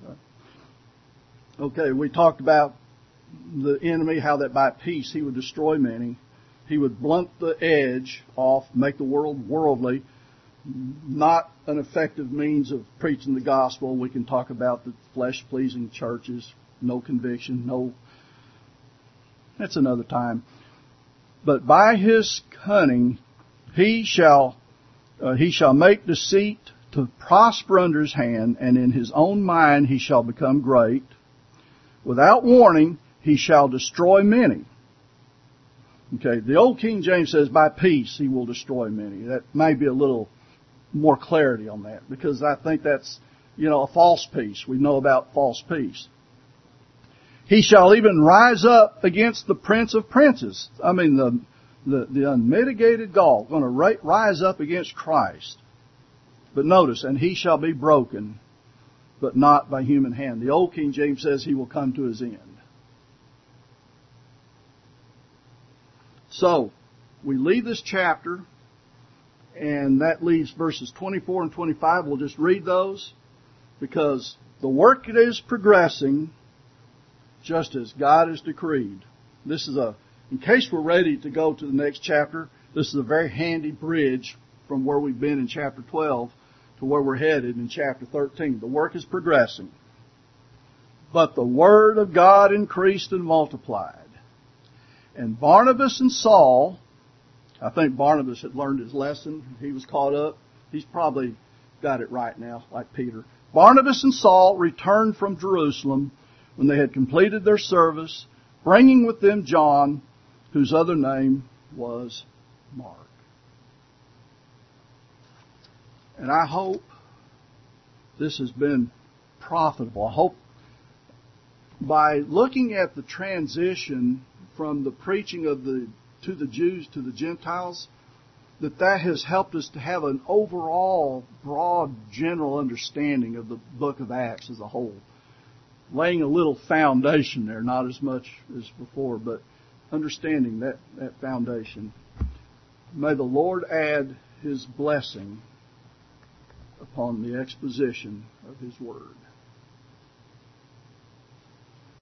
Okay, we talked about the enemy, how that by peace he would destroy many. He would blunt the edge off, make the world worldly. Not an effective means of preaching the gospel. We can talk about the flesh-pleasing churches, no conviction, no... That's another time. But by his cunning, he shall uh, he shall make deceit to prosper under his hand, and in his own mind he shall become great. Without warning, he shall destroy many. Okay, the old King James says, by peace he will destroy many. That may be a little more clarity on that, because I think that's, you know, a false peace. We know about false peace. He shall even rise up against the prince of princes. I mean, the the, the unmitigated gall, going to ri- rise up against Christ. But notice, and he shall be broken, but not by human hand. The old King James says he will come to his end. So, we leave this chapter, and that leaves verses twenty-four and twenty-five. We'll just read those, because the work is progressing just as God has decreed. This is a, in case we're ready to go to the next chapter, this is a very handy bridge from where we've been in chapter twelve to where we're headed in chapter thirteen. The work is progressing. But the word of God increased and multiplied. And Barnabas and Saul, I think Barnabas had learned his lesson. He was caught up. He's probably got it right now, like Peter. Barnabas and Saul returned from Jerusalem when they had completed their service, bringing with them John, whose other name was Mark. And I hope this has been profitable. I hope by looking at the transition from the preaching of the to the Jews to the Gentiles, that that has helped us to have an overall broad general understanding of the book of Acts as a whole. Laying a little foundation there, not as much as before, but understanding that, that foundation. May the Lord add His blessing upon the exposition of His Word.